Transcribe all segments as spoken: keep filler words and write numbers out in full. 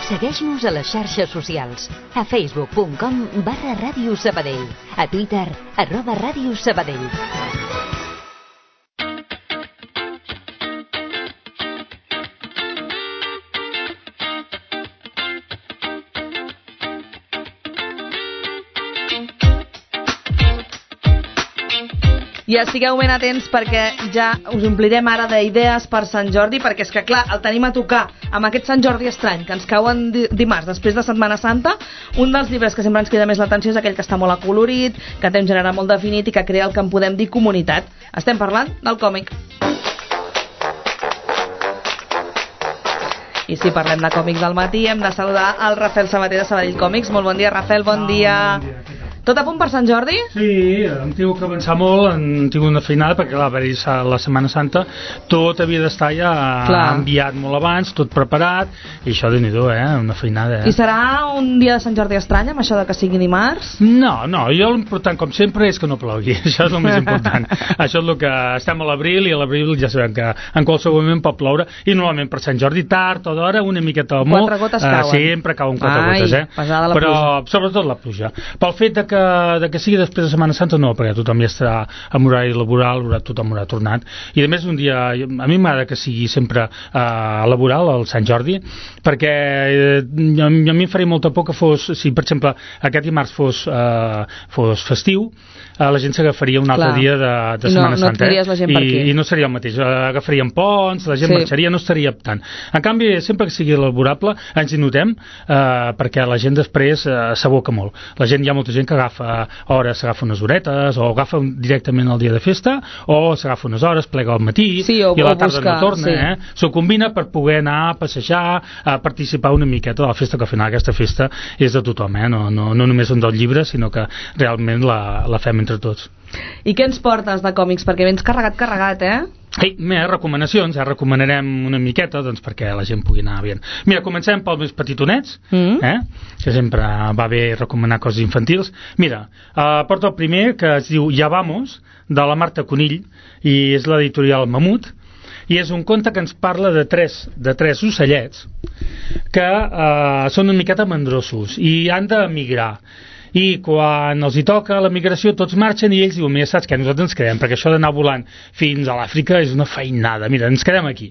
Segueix-nos a les xarxes socials. A facebook punt com barra Ràdio Sabadell. A Twitter, arroba Ràdio Sabadell. I estigueu ben atents perquè ja us omplirem ara d'idees per Sant Jordi, perquè és que clar, el tenim a tocar amb aquest Sant Jordi estrany que ens cau en dimarts després de Setmana Santa. Un dels llibres que sempre ens crida més l'atenció és aquell que està molt acolorit, que té un gènere molt definit i que crea el que en podem dir comunitat. Estem parlant del còmic. I si parlem de còmics del matí hem de saludar el Rafael Sabater de Sabadell Còmics. Molt bon dia, Rafael, bon dia. Bon dia. Tot a punt per Sant Jordi? Sí, hem tingut que avançar molt, hem tingut una feinada perquè clar, haver-hi la Setmana Santa tot havia d'estar ja clar. enviat molt abans, tot preparat, i això déu-n'hi-do, eh? Una feinada. Eh? I serà un dia de Sant Jordi estrany amb això de que sigui dimarts? No, no, jo l'important com sempre és que no plogui, això és el més important. Això és el que estem a l'abril i a l'abril ja sabem que en qualsevol moment pot ploure i normalment per Sant Jordi tard o d'hora una miqueta o molt, quatre gotes cauen. Eh, sempre cauen quatre Ai, gotes, eh? pesada la però pluja. Sobretot la pluja. Pel fet de que de que sigui després de Setmana Santa no, perquè tothom ja estarà amb horari laboral, tothom haurà tornat, i a més un dia, a mi m'agrada que sigui sempre eh, laboral el Sant Jordi, perquè eh, a mi em faria molta por que fos, si per exemple aquest dimarts fos, eh, fos festiu, eh, la gent s'agafaria un altre Clar. dia de, de Setmana no, no Santa, la gent eh? per I, aquí. i no seria el mateix, agafarien ponts, la gent sí. marxaria, no estaria tant. En canvi, sempre que sigui laborable ens hi notem, eh, perquè la gent després eh, s'aboca molt. La gent, hi ha molta gent que agafa hores, s'agafa unes horetes, o agafa directament el dia de festa, o s'agafa unes hores, plega al matí, sí, o, i a la tarda buscar, no torna, sí. eh? S'ho combina per poder anar a passejar, a participar una miqueta de la festa, que al final aquesta festa és de tothom, eh? no, no, no només un del llibre, sinó que realment la, la fem entre tots. I què ens portes de còmics? Perquè vens carregat, carregat, eh? Ei, més recomanacions, ja recomanarem una miqueta doncs perquè la gent pugui anar bé. Mira, comencem pels més petitonets, mm. eh? que sempre va bé recomanar coses infantils. Mira, eh, porto el primer, que es diu Ja vamos, de la Marta Conill, i és l'editorial Mamut, i és un conte que ens parla de tres, de tres ocellets que eh, són una miqueta mandrossos i han d'emigrar. I quan els hi toca la migració tots marxen i ells diuen, mira, saps què, nosaltres ens quedem, perquè això d'anar volant fins a l'Àfrica és una feinada, mira, ens quedem aquí.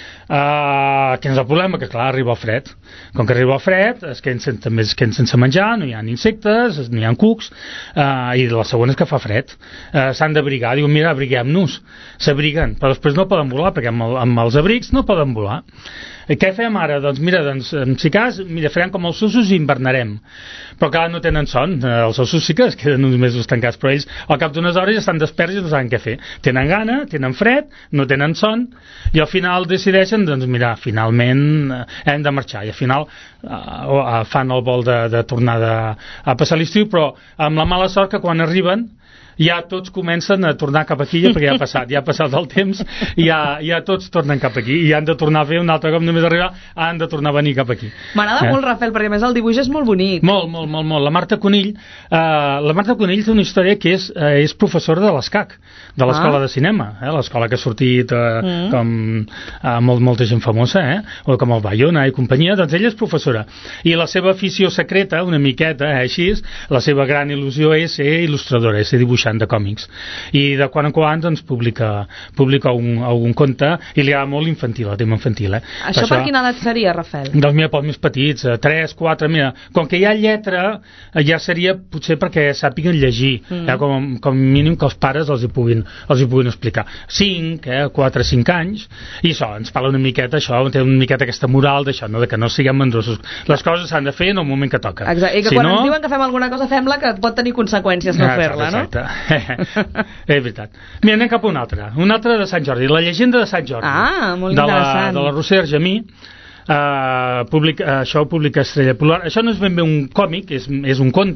Uh, que és el problema? Que clar, arriba el fred. Com que arriba el fred es queden sen, també es queden sense menjar, no hi ha insectes, no hi ha cucs, uh, i la segona és que fa fred. Uh, s'han d'abrigar, diuen, mira, abriguem-nos. S'abriguen, però després no poden volar, perquè amb, el, amb els abrics no poden volar. I què fem ara? Doncs mira, doncs, si cas, mira, farem com els ossos i hivernarem. Però clar, no tenen son. Els ossos sí que es queden uns mesos tancats, però ells al cap d'unes hores ja estan desperts i no saben què fer. Tenen gana, tenen fred, no tenen son, i al final decideixen, doncs mira, finalment eh, hem de marxar. I al final eh, fan el vol de, de tornar de, a passar l'estiu, però amb la mala sort que quan arriben ja tots comencen a tornar cap aquí, perquè ja ha passat, ja ha passat el temps, i ja, ja tots tornen cap aquí, i han de tornar a fer un altre cop, només arribar, han de tornar a venir cap aquí. M'agrada eh? molt, Rafael, perquè a més el dibuix és molt bonic. Molt, molt, molt, molt. La Marta Conill, eh, la Marta Conill té una història que és, eh, és professora de l'ESCAC, de l'Escola ah. de Cinema, eh, l'escola que ha sortit eh, mm. com eh, molt, molta gent famosa, eh, o com el Bayona i companyia, doncs ella és professora. I la seva afició secreta, una miqueta, eh, així és, la seva gran il·lusió és ser il·lustradora, és ser dibuixant de còmics, i de quan en quan doncs publica, publica un, un conte, i li agrada molt l'infantil, el tema infantil, eh? Això per, per quina edat seria, Rafael? Doncs mira, pels més petits, tres, quatre, mira, com que hi ha lletra ja seria potser perquè sàpiguen llegir, mm. eh? com, com mínim que els pares els hi puguin, els hi puguin explicar. cinc, eh? quatre, cinc anys, i això, ens parla una miqueta, això, té una miqueta aquesta moral d'això, no? De que no siguem mandrosos. Les coses s'han de fer en el moment que toca. Exacte, i que si quan no... ens diuen que fem alguna cosa, fem-la, que pot tenir conseqüències no ah, fer-la, no? Exacte. És veritat. Mira, anem cap a una altra. Una altra de Sant Jordi, la llegenda de Sant Jordi. Ah, molt de interessant. La, de la Roser Argemí. Uh, publica, uh, això ho publica Estrella Polar. Això no és ben bé un còmic, és, és un conte,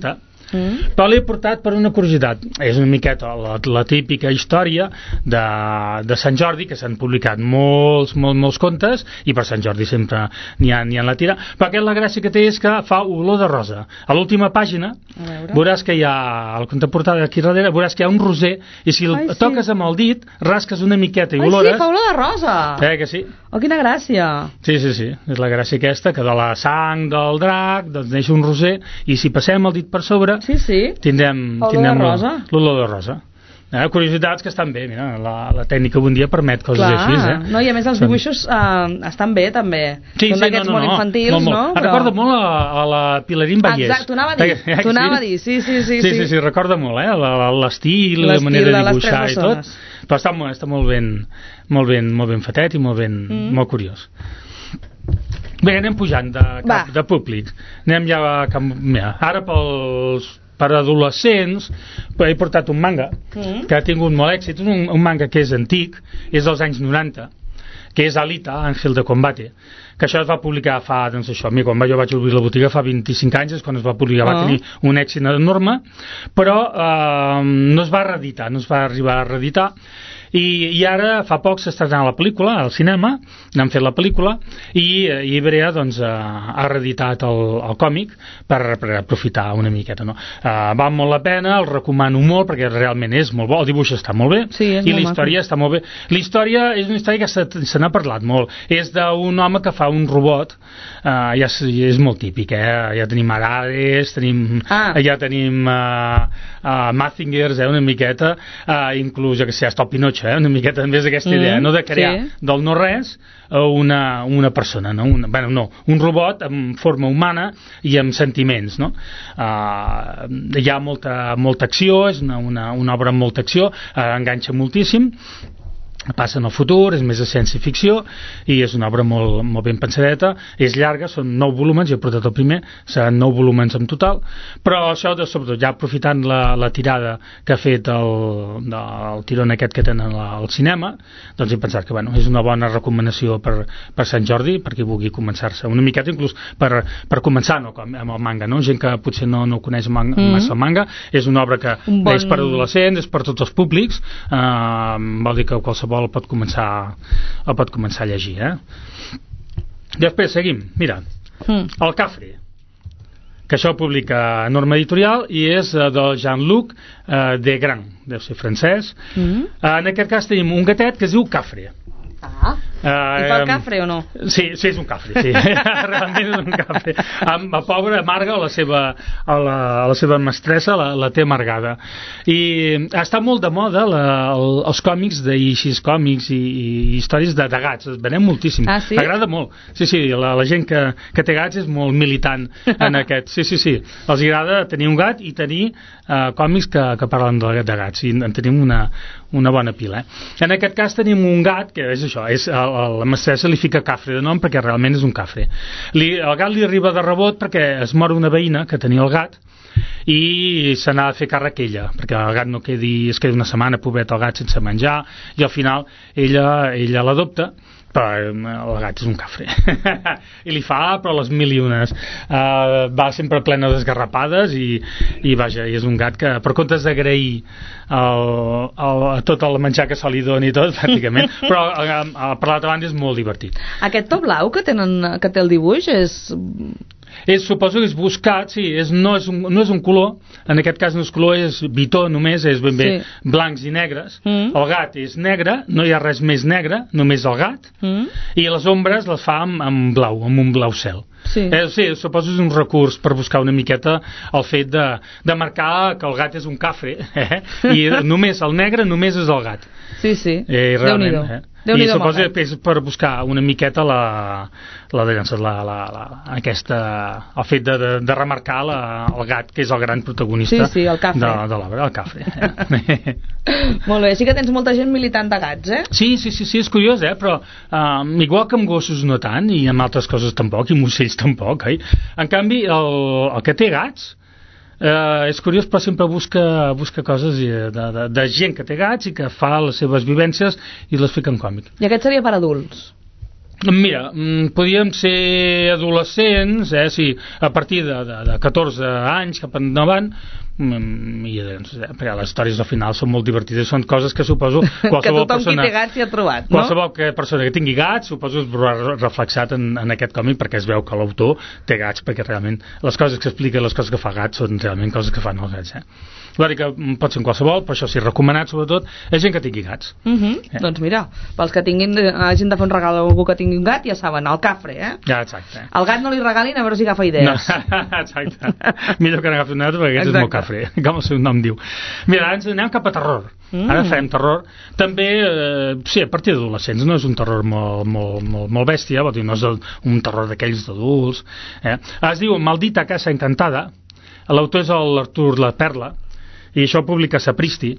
mm. però l'he portat per una curiositat. És una miqueta la, la típica història de, de Sant Jordi, que s'han publicat molts, molts, molts contes, i per Sant Jordi sempre n'hi ha, n'hi ha la tira, però aquest la gràcia que té és que fa olor de rosa. A l'última pàgina veuràs que hi ha, al conte portada aquí darrere, veuràs que hi ha un roser, i si el Ai, sí. toques amb el dit, rasques una miqueta i Ai, olores... sí, fa olor de rosa! Eh, que sí? Oh, quina gràcia! Sí, sí, sí, és la gràcia aquesta, que de la sang del drac doncs neix un roser, i si passem el dit per sobre sí, sí. tindrem, tindrem l'olor de rosa. Eh, curiositats que estan bé, mira, la, la tècnica un dia permet coses Clar. així, eh? No, i a més els dibuixos eh, estan bé també, sí, són sí, d'aquests no, no, molt infantils, molt, molt. no? Però... recorda molt a, a la Pilarín Vallès. Exacte, t'ho anava a dir, eh, t'ho anava a dir, sí, sí, sí, sí, sí, sí, recorda molt, eh? L'estil, la manera de dibuixar i tot, però està, està molt ben molt ben, molt ben fetet i molt ben, mm. molt curiós. Bé, anem pujant de, cap, de públic, anem ja a, mira, ara pels per adolescents he portat un manga mm. que ha tingut molt èxit, un, un manga que és antic, és dels anys noranta, que és Alita, Ángel de Combate, que això es va publicar fa, doncs això, mi, quan jo vaig obrir la botiga fa vint-i-cinc anys, és quan es va publicar, oh. va tenir un èxit enorme, però eh, no es va reeditar, no es va arribar a reeditar, i, i ara fa poc s'estrenà la pel·lícula al cinema, n'han fet la pel·lícula, i, i Ibrea doncs, ha reeditat el, el còmic per, per aprofitar una miqueta, no? Uh, val molt la pena, el recomano molt perquè realment és molt bo, el dibuix està molt bé, sí, i la història maco. Està molt bé. La història és una història que se, se n'ha parlat molt, és d'un home que fa un robot, uh, ja és, és molt típic, eh? Ja tenim Arades, tenim, ah. ja tenim uh, uh, Mazingers, eh? Una miqueta, uh, inclús, ja que sé, hasta el Pinochet, eh? Una miqueta també és aquesta mm, idea, no? De crear sí. del no res una, una persona, no? Una, bueno, no, un robot amb forma humana i amb sentiments, no? Uh, hi ha molta, molta acció, és una, una, una obra amb molta acció, uh, enganxa moltíssim, passa en el futur, és més de ciència-ficció i és una obra molt, molt ben pensadeta, és llarga, són nou volúmens, jo he portat el primer, seran nou volúmens en total, però això, de, sobretot, ja aprofitant la, la tirada que ha fet el, el tirón aquest que tenen al cinema, doncs he pensat que bueno, és una bona recomanació per, per Sant Jordi, perquè vulgui començar-se una miqueta, inclús per, per començar no, amb el manga, no? Gent que potser no, no coneix manga, mm. massa el manga, és una obra que bon... és per adolescents, és per tots els públics, eh, vol dir que qualsevol el pot començar el pot començar a llegir, eh? Després seguim, mira mm. el Cafre, que això publica Norma Editorial i és uh, del Jean-Luc uh, Degrand, deu ser francès. mm. uh, en aquest cas tenim un gatet que es diu Cafre. Ah, uh, i fa el cafre o no? Sí, sí, és un cafre, sí. Realment és un cafre. Amb la pobra amarga la seva, a la, a la seva mestressa la, la té amargada. I està molt de moda la, el, els còmics d'Ixis còmics i, i històries de, de gats, es venem moltíssim. Ah, sí? Agrada molt. Sí, sí, la, la gent que, que té gats és molt militant en aquest. Sí, sí, sí. Els agrada tenir un gat i tenir uh, còmics que, que parlen de, de gats. I en tenim una, una bona pila. Eh? En aquest cas tenim un gat que és això, és, a, a la mestressa li fica Cafre de nom perquè realment és un cafre. Li, el gat li arriba de rebot perquè es mor una veïna que tenia el gat i se n'ha de fer càrrec ella, perquè el gat no quedi, es quedi una setmana pobret el gat sense menjar, i al final ella ella l'adopta, però el gat és un cafre i li fa però les mil i unes, uh, va sempre plena d'esgarrapades i, i vaja, i és un gat que per comptes d'agrair el, el, tot el menjar que se li doni i tot pràcticament, però uh, per l'altra banda és molt divertit. Aquest to blau que, tenen, que té el dibuix és... És, suposo que és buscat, sí, és, no, és un, no és un color, en aquest cas no és color, és bitó només, és ben bé sí. blancs i negres. Mm. El gat és negre, no hi ha res més negre, només el gat, mm. i les ombres les fa amb, amb blau, amb un blau cel. Sí. Eh, sí, suposo que és un recurs per buscar una miqueta el fet de, de marcar que el gat és un cafre, eh? I només el negre només és el gat. Sí, sí, eh, realment, eh? I suposo que és per buscar una miqueta la, la, la, la, la, la, aquesta, el fet de, de, de remarcar la, el gat, que és el gran protagonista sí, sí, el de, de l'obra, el cafre. Eh? Molt bé, sí que tens molta gent militant de gats, eh? Sí, sí, sí, sí, és curiós, eh? Però um, igual que amb gossos no tant, i amb altres coses tampoc, i amb ocells tampoc, eh? En canvi, el, el que té gats, Uh, és curiós, però sempre busca, busca coses de, de, de gent que té gats i que fa les seves vivències i les fica en còmic. I aquest seria per adults? Mira, podríem ser adolescents, eh, sí, a partir de, de, de catorze anys cap endavant, i doncs, perquè les històries al final són molt divertides, són coses que suposo qualsevol que tothom persona, qui té gats hi ha trobat, no? Qualsevol que, persona que tingui gats suposo es veurà reflexat en, en aquest còmic, perquè es veu que l'autor té gats, perquè realment les coses que explica, les coses que fa gats són realment coses que fan els gats, eh? Clar que pot ser en qualsevol, però això sí, recomanat sobretot és gent que tingui gats. Uh -huh. eh? Doncs mira, pels que tinguin, hagin de fer un regal a algú que tingui un gat, ja saben, el Cafre, eh? Ja, exacte. El gat no li regalin, a veure si agafa idees. No, exacte. Millor que n'agafi un altre, perquè aquest és molt Cafre, com el seu nom diu. Mira, ara ens anem cap a terror. Mm. Ara farem terror. També, eh, sí, a partir d'adolescents, no és un terror molt, molt, molt, molt bèstia, vol dir, no és un terror d'aquells d'adults. Eh? Es diu Maldita Casa Encantada. L'autor és l'Artur La Perla, i això ho publica Sapristi,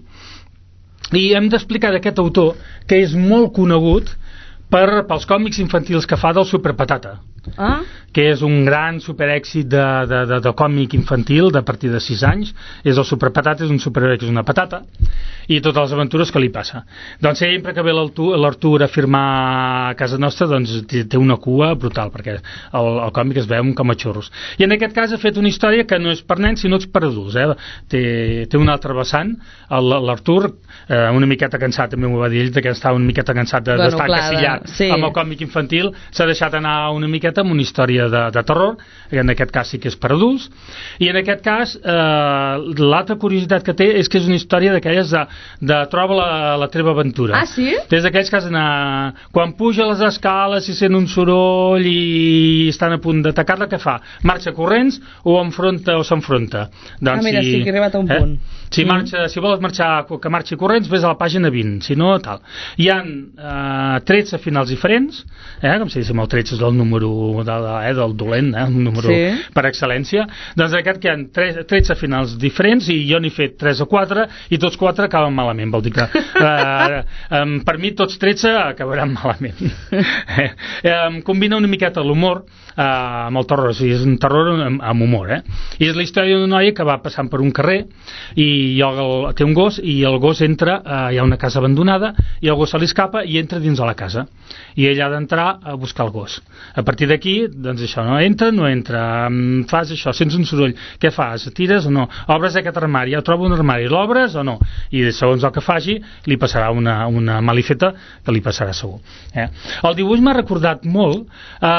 i hem d'explicar d'aquest autor que és molt conegut per, pels còmics infantils que fa del Superpatata, ah? que és un gran superèxit de, de, de, de còmic infantil de a partir de sis anys. És el Superpatata, és un superheroi que és una patata, i totes les aventures que li passa. Doncs sempre que ve l'Artur a firmar a casa nostra, doncs té una cua brutal, perquè el, el còmic es veu com a xurros. I en aquest cas ha fet una història que no és per nens, sinó és per adults. Eh? Té, té un altre vessant, l'Artur, eh, una miqueta cansat, també m'ho va dir ell, que estava una miqueta cansat de, bueno, d'estar encasillat sí. amb el còmic infantil, s'ha deixat anar una miqueta amb una història de, de terror, que en aquest cas sí que és per adults, i en aquest cas eh, l'altra curiositat que té és que és una història d'aquelles de, de troba la, la teva aventura. Ah, sí? Des d'aquells que has d'anar... Quan puja les escales i sent un soroll i estan a punt d'atacar-la, què fa? Marxa corrents o enfronta o s'enfronta? Doncs ah, mira, si, sí que he arribat a un eh? punt. Si, marxa, mm. si vols marxar, que marxi corrents, ves a la pàgina vint, si no, tal. Hi ha eh, tretze finals diferents, eh, com si diguéssim, el tretze és el número de, eh, del dolent, eh, un número sí. per excel·lència. Doncs aquest que hi ha tretze finals diferents i jo n'he fet tres o quatre i tots quatre acaben malament, vol dir que eh, eh, per mi tots tretze acabaran malament. eh, eh, combina una miqueta l'humor eh, amb el terror, o sigui, és un terror amb, amb humor, eh? I és la història d'una noia que va passant per un carrer i el, té un gos i el gos entra, eh, hi ha una casa abandonada i el gos se li escapa i entra dins de la casa i ella ha d'entrar a buscar el gos. A partir d'aquí, doncs això, no entra, no entra, fas això, sents un soroll, què fas? Tires o no? Obres aquest armari, ja trobo un armari, l'obres o no? I segons el que faci, li passarà una, una malifeta que li passarà segur. Eh? El dibuix m'ha recordat molt eh,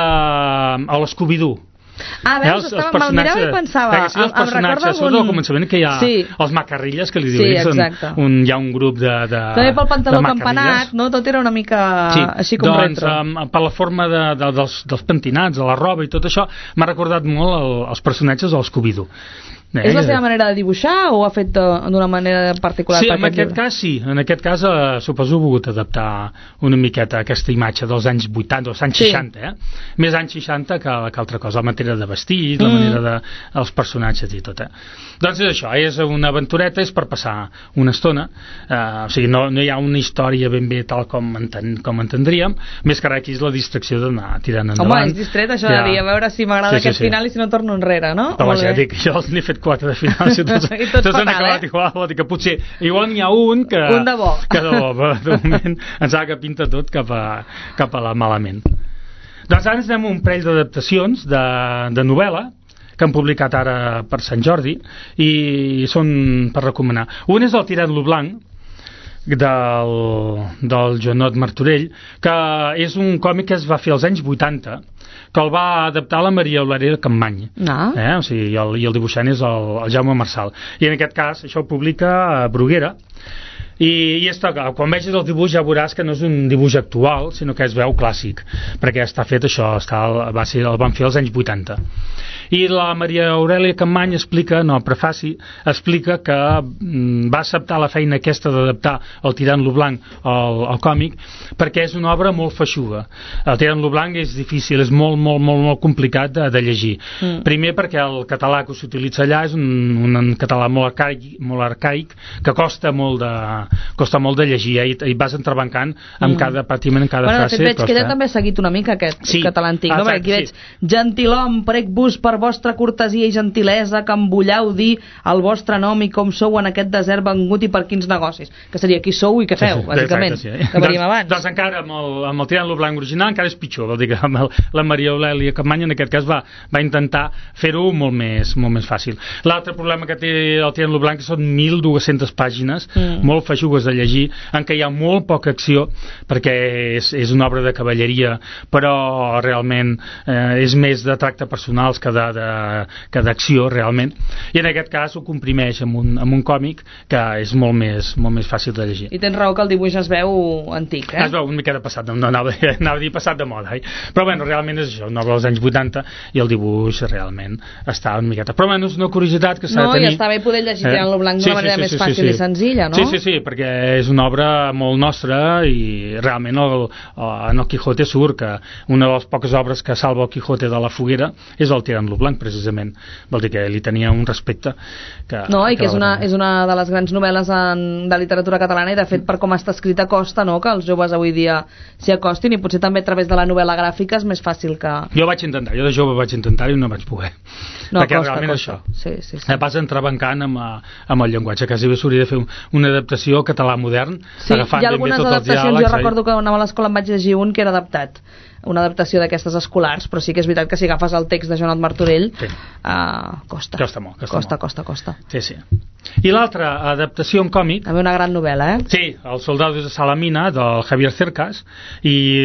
a l'Scooby-Doo. Ah, veus, eh, estava, me'l mirava i pensava sí, els personatges, sobretot un... al començament que hi ha sí. els macarrilles que li diuen, sí, un, hi ha un grup de, de també pel pantaló campanat, no? Tot era una mica sí. així com doncs, retro. Um, per la forma de, de, dels, dels pentinats, de la roba i tot això, m'ha recordat molt el, els personatges del Scooby-Doo. Eh, és la seva manera de dibuixar o ho ha fet d'una manera particular? Sí, per en aquest llibre? cas sí. En aquest cas eh, suposo he volgut adaptar una miqueta aquesta imatge dels anys vuitanta, dels anys sí. seixanta, eh? Més anys seixanta que, que altra cosa, la manera de vestir, mm. la manera de els personatges i tot, eh? Doncs és això, és una aventureta, és per passar una estona, eh, o sigui, no, no hi ha una història ben bé tal com, enten, com entendríem, més que ara aquí és la distracció d'anar tirant endavant. Home, és distret això ja. de dir, a veure si m'agrada sí, sí, aquest sí. final i si no torno enrere, no? Però ja dic, jo n'he fet quatre de finals i tots, I tots, tots han acabat eh? igual, vol dir que potser igual n'hi ha un que, un de bo, que de bo, però de moment ens ha que pinta tot cap a, cap a la malament. Doncs ara ens anem un parell d'adaptacions de, de novel·la que han publicat ara per Sant Jordi i són per recomanar. Un és el Tirant-lo Blanc del, del Joanot Martorell, que és un còmic que es va fer als anys vuitanta, que el va adaptar la Maria Eulàlia Campmany, ah. eh? O sigui, i, el, i el dibuixant és el, el Jaume Marçal, i en aquest cas això ho publica a Bruguera. I, i està, quan vegis el dibuix ja veuràs que no és un dibuix actual, sinó que es veu clàssic, perquè està fet això, està, va ser, el van fer als anys vuitanta. I la Maria Aurèlia Campmany explica, no, prefaci, explica que mm, va acceptar la feina aquesta d'adaptar el Tirant-lo Blanc al, al còmic perquè és una obra molt feixuga. El Tirant-lo Blanc és difícil, és molt, molt, molt, molt complicat de, de llegir. Mm. Primer perquè el català que s'utilitza allà és un, un català molt arcaic, molt arcaic que costa molt de costa molt de llegir, eh? I, i vas entrebancant amb mm. cada, pràcticament en cada bueno, frase. De fet, veig costa. que ella també ha seguit una mica aquest sí. català antic, no? Perquè aquí veig, sí. gentilhom, prec-vos per vostra cortesia i gentilesa que em vulleu dir el vostre nom i com sou en aquest desert vengut i per quins negocis, que seria qui sou i què feu, sí, sí. bàsicament, exacte, sí. que veníem doncs, abans. Doncs encara amb el, amb el Tirant lo Blanc original encara és pitjor, vol dir que amb el, la Maria Eulàlia Capmany en aquest cas va, va intentar fer-ho molt més, molt més fàcil. L'altre problema que té el Tirant lo Blanc són mil dues-centes pàgines, mm. molt feixugues de llegir, en què hi ha molt poca acció, perquè és, és una obra de cavalleria, però realment eh, és més de tracte personals que d'acció, realment. I en aquest cas ho comprimeix amb un, amb un còmic que és molt més, molt més fàcil de llegir. I tens raó que el dibuix es veu antic, eh? Es veu una mica de passat, no, no anava, anava a dir passat de moda, eh? Però bueno, realment és això, una obra dels anys vuitanta i el dibuix realment està una miqueta. Però bueno, és una curiositat que s'ha no, de tenir. No, i està bé poder llegir eh? Tirant lo Blanc d'una sí, manera sí, sí, més fàcil sí, sí. i senzilla, no? Sí, sí, sí, perquè és una obra molt nostra i realment el, el, en el Quijote surt que una de les poques obres que salva el Quijote de la foguera és el Tirant lo Blanc, precisament. Vol dir que li tenia un respecte que, no, i que, que és una, és una de les grans novel·les en, de literatura catalana i de fet per com està escrita costa, no?, que els joves avui dia s'hi acostin i potser també a través de la novel·la gràfica és més fàcil que... Jo vaig intentar, jo de jove vaig intentar i no vaig poder. No, perquè costa, realment costa. això sí, sí, sí. vas entrebancant amb, amb el llenguatge, quasi bé s'hauria de fer un, una adaptació català modern, sí, agafant hi ha algunes ben bé tots els adaptacions, diàlegs, jo recordo que anava a l'escola em vaig llegir un que era adaptat, una adaptació d'aquestes escolars, però sí que és veritat que si agafes el text de Joanot Martorell sí. uh, costa. Costa molt. Costa, costa, molt. costa, costa. Sí, sí. I l'altra adaptació en còmic... També una gran novel·la, eh? Sí, El Soldados de Salamina, del Javier Cercas, i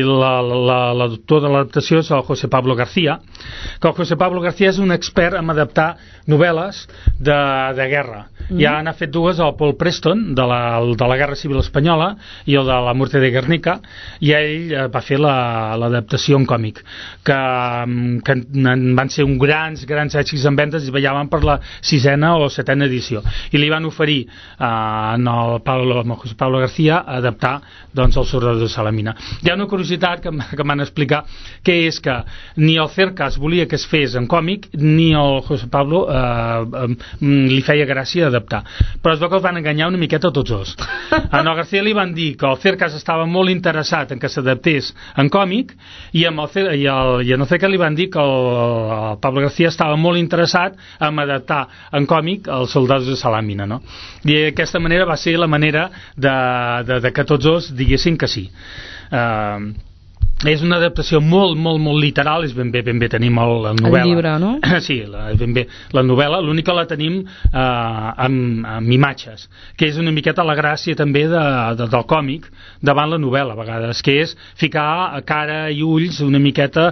l'autor de l'adaptació és el José Pablo García, que el José Pablo García és un expert en adaptar novel·les de, de guerra. Mm-hmm. Ja n'ha fet dues, el Paul Preston, de la, de la Guerra Civil Espanyola, i el de La Muerte de Guernica, i ell va fer l'adaptació en còmic, que, que van ser un grans, grans èxits en ventes i vellaven per la sisena o setena edició. I li van oferir eh, en el Pablo, José Pablo García adaptar doncs, el Soldado de Salamina. Hi ha una curiositat que, que m'han explicat, que és que ni el Cercas volia que es fes en còmic, ni el José Pablo eh, eh, li feia gràcia adaptar. Però es veu que els van enganyar una miqueta tots dos. A el García li van dir que el Cercas estava molt interessat en que s'adaptés en còmic i, amb el, i, el, i en el Cercas li van dir que el, el Pablo García estava molt interessat en adaptar en còmic els Soldats de Salamina, no? I aquesta manera va ser la manera de, de, de que tots dos diguessin que sí. Uh, és una adaptació molt, molt, molt literal, és ben bé, ben bé tenim el, la novel·la. El llibre, no? Sí, la, ben bé la novel·la, l'únic que la tenim eh, amb, amb imatges, que és una miqueta la gràcia també de, de, del còmic davant la novel·la, a vegades, que és ficar cara i ulls una miqueta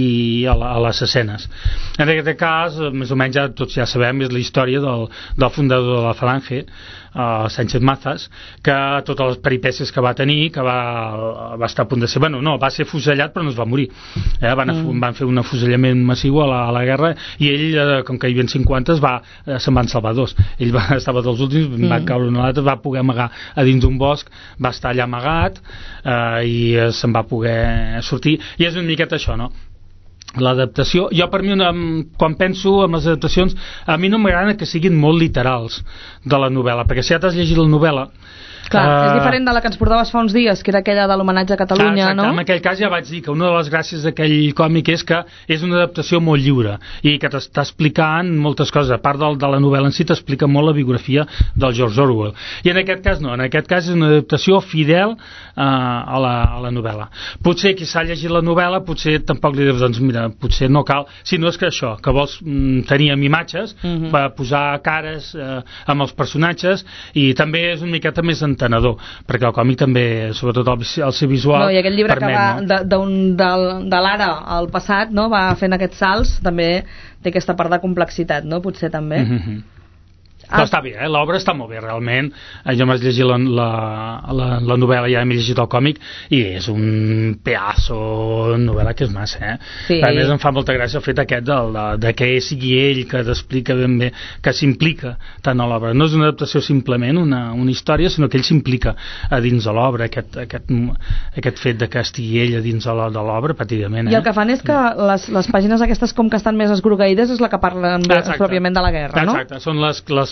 i a, la, a les escenes. En aquest cas, més o menys ja, tots ja sabem, és la història del, del fundador de la Falange, uh, Sánchez Mazas, que totes les peripècies que va tenir, que va, va estar a punt de ser, bueno, no, va ser fusellat però no es va morir, eh? van, mm. van fer un afusellament massiu a la, a la guerra i ell, eh, com que hi havia cinquanta, va, eh, se'n van salvar dos, ell va, estava dels últims, mm. va caure una altra, va poder amagar a dins d'un bosc, va estar allà amagat eh, i eh, se'n va poder sortir, i és una miqueta això, no? L'adaptació, jo per mi una, quan penso en les adaptacions, a mi no m'agrada que siguin molt literals de la novel·la, perquè si ja t'has llegit la novel·la, clar, uh, és diferent de la que ens portaves fa uns dies, que era aquella de l'homenatge a Catalunya, exacte, no? En aquell cas ja vaig dir que una de les gràcies d'aquell còmic és que és una adaptació molt lliure i que t'està explicant moltes coses, a part del, de la novel·la en si t'explica molt la biografia del George Orwell, i en aquest cas no, en aquest cas és una adaptació fidel uh, a, la, a la novel·la. Potser qui s'ha llegit la novel·la potser tampoc li dius, doncs mira, potser no cal, sinó és que això, que vols mm, tenir amb imatges, uh-huh. per posar cares uh, amb els personatges, i també és una miqueta més entenedor, perquè el còmic també, sobretot el, el ser visual, no, i aquest llibre permet, que va no? de, de, de, de l'ara al passat, no? Va fent aquests salts, també té aquesta part de complexitat, no? Potser també. Mm-hmm. Però està bé, eh? L'obra està molt bé, realment. Jo m'he llegit la, la, la, la novel·la, ja m'he llegit el còmic, i és un pedaço novel·la que és massa, eh? Sí. A més, em fa molta gràcia el fet aquest de, de, de que sigui ell que t'explica ben bé, que s'implica tant a l'obra. No és una adaptació simplement una, una història, sinó que ell s'implica a dins de l'obra, aquest, aquest, aquest fet de que estigui ell a dins de l'obra, pràcticament. Eh? I el que fan és que les, les pàgines aquestes com que estan més esgrogueïdes és la que parlen bé, pròpiament de la guerra, no? Exacte, són les, les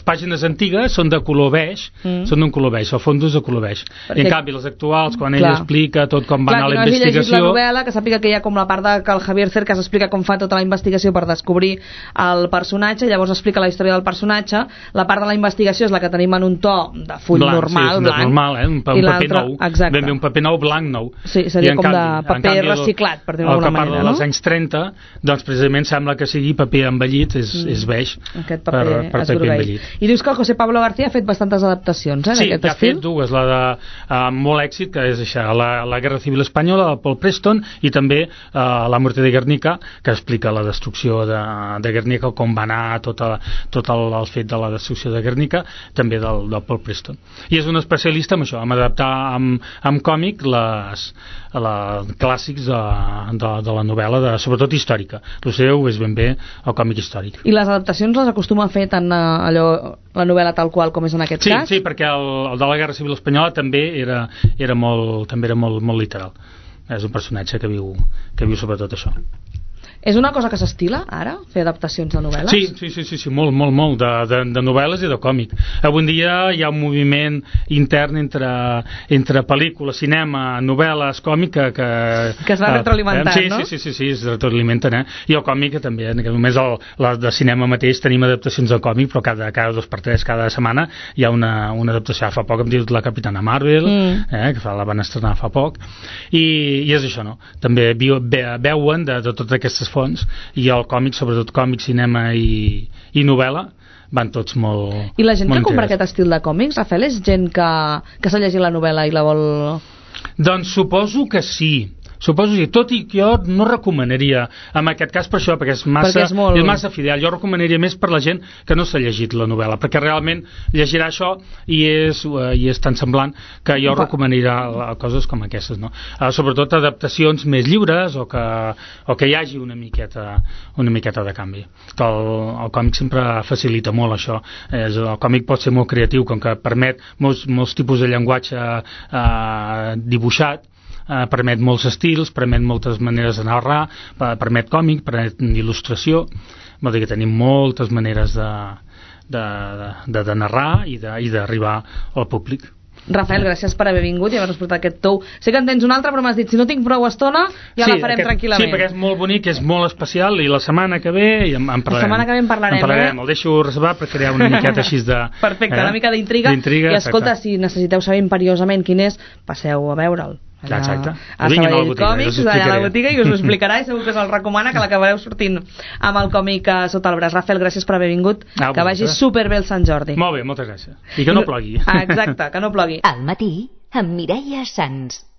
pàgines antigues són de color beix, mm. són d'un color beix, el fons és de color beix. Perquè... I en canvi, les actuals, quan ell Clar. explica tot com va Clar, anar la no investigació... Clar, la novel·la, que sàpiga que hi ha com la part de que el Javier Cercas explica com fa tota la investigació per descobrir el personatge, llavors explica la història del personatge, la part de la investigació és la que tenim en un to de full blanc, normal, sí, blanc, normal, eh? un, un paper nou, ben bé un paper nou, blanc nou. Sí, seria com canvi, de paper canvi, reciclat, per dir-ho d'alguna manera, no? El que parla dels anys trenta, doncs precisament sembla que sigui paper envellit, és, mm. és beix. Aquest paper, per, per paper envellit. I dius que el José Pablo García ha fet bastantes adaptacions, eh, sí, d'aquest estil? Sí, ha fet dues, la de uh, molt èxit, que és això, la, la Guerra Civil Espanyola, de Paul Preston, i també uh, La muerte de Guernica, que explica la destrucció de, de Guernica, com va anar tot, a, tot el, el fet de la destrucció de Guernica, també del, del Paul Preston. I és un especialista en això, en adaptar amb, amb còmic les, les clàssics de, de, de la novel·la, de, sobretot històrica. El seu és ben bé el còmic històric. I les adaptacions les acostuma a fer tant uh, allò, la novel·la tal qual com és en aquest sí, cas? Sí, perquè el, el de la Guerra Civil Espanyola també era, era, molt, també era molt, molt literal. És un personatge que viu, que viu sobretot això. És una cosa que s'estila, ara, fer adaptacions de novel·les? Sí, sí, sí, sí, sí molt, molt, molt, de, de, de novel·les i de còmic. Avui en dia hi ha un moviment intern entre, entre pel·lícula, cinema, novel·les, còmic, que... Que, que es va retroalimentant, eh, sí, no? Sí, sí, sí, sí, es retroalimenten, eh? I el còmic també, en aquest moment el, la de cinema mateix tenim adaptacions de còmic, però cada, cada dos per tres, cada setmana hi ha una, una adaptació. Fa poc hem dit la Capitana Marvel, mm. eh, que fa, la van estrenar fa poc, i, i és això, no? També ve, veuen de, de totes aquestes fons, i el còmic, sobretot còmic, cinema i, i novel·la, van tots molt... I la gent que compra aquest estil de còmics, Rafael, és gent que, que s'ha llegit la novel·la i la vol... Doncs suposo que sí. Suposo que, tot i que jo no recomanaria en aquest cas per això, perquè és massa, perquè és molt... és massa fidel. Jo recomanaria més per la gent que no s'ha llegit la novel·la, perquè realment llegirà això i és, uh, i és tan semblant que jo Va. recomanaria coses com aquestes, no? Uh, sobretot adaptacions més lliures o que, o que hi hagi una miqueta, una miqueta de canvi. Que el, el còmic sempre facilita molt això. És, el còmic pot ser molt creatiu, com que permet molts, molts tipus de llenguatge uh, dibuixat, Uh, permet molts estils, permet moltes maneres de narrar, uh, permet còmic, permet il·lustració, vol dir que tenim moltes maneres de, de, de, de narrar i d'arribar al públic. Rafael, gràcies per haver vingut i haver-nos portat aquest tou. Sé que en tens un altre, però m'has dit, si no tinc prou estona, ja sí, la farem aquest, tranquil·lament. Sí, perquè és molt bonic, és molt especial, i la setmana que ve en, en parlarem. La setmana que ve en parlarem, en parlarem. Eh? El deixo reservar per crear una miqueta així de... Perfecte, eh? Una mica d'intriga. I escolta, exacte. Si necessiteu saber imperiosament quin és, passeu a veure'l. Allà, exacte. A Sabadell Còmics, allà a la botiga, i us ho explicarà i segur que us el recomana, que l'acabareu sortint amb el còmic sota el braç. Rafael, gràcies per haver vingut, ah, que vagi superbé el Sant Jordi. Molt bé, moltes gràcies. I que no plogui. Ah, exacte, que no plogui. Al matí, amb Mireia Sans.